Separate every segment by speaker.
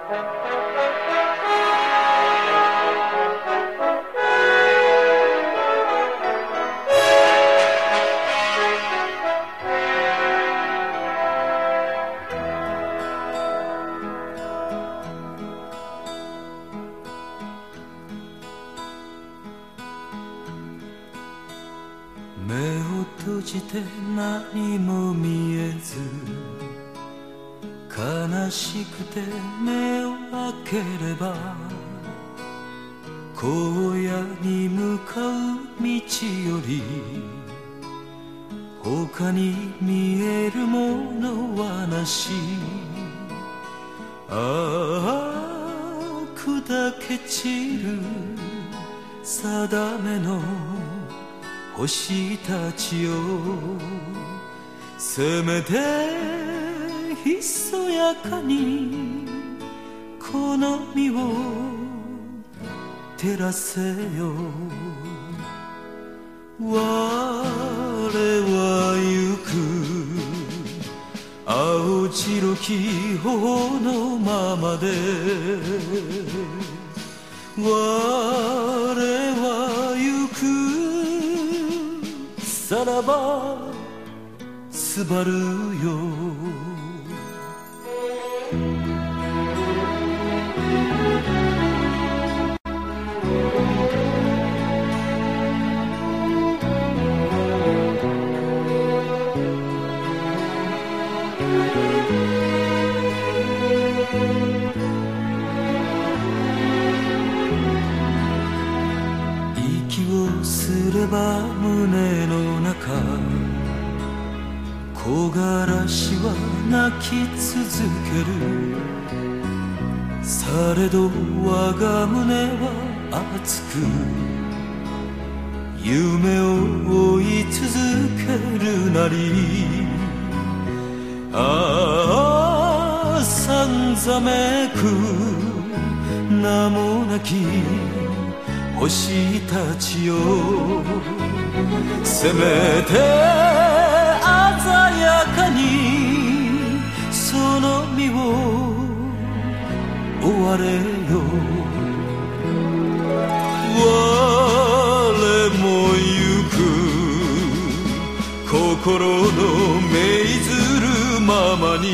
Speaker 1: 目を閉じて何も見えず、悲しくて目を開ければ荒野に向かう道より他に見えるものはなし。ああ砕け散る定めの星たちよ、せめてひそやかにこの身を照らせよ。我は行く青白き頬のままで、我は行くさらばすばるよ。息をすれば胸の中、木枯らしは泣き続ける。されど我が胸は熱く夢を追い続けるなり。ああさんざめく名もなき星たちよ、せめて鮮やかにその身を追われよ。我も行く心の命ずるままに、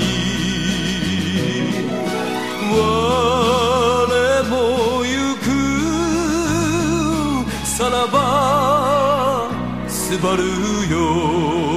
Speaker 1: 我も行くさらばすばるよ。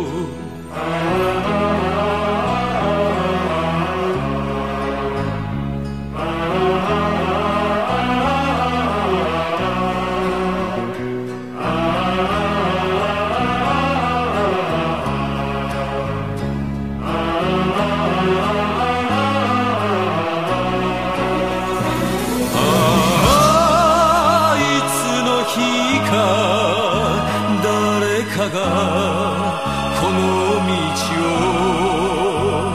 Speaker 1: 誰かがこの道を、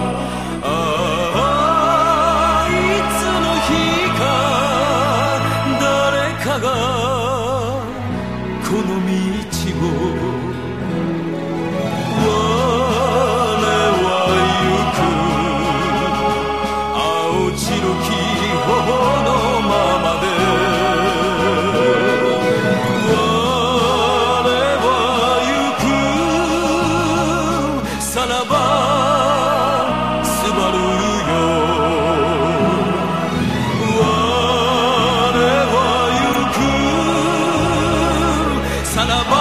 Speaker 1: ああいつの日か誰かがこの道を、我は行く青白き頬のままで、さらばすばるよ。我は行くさらば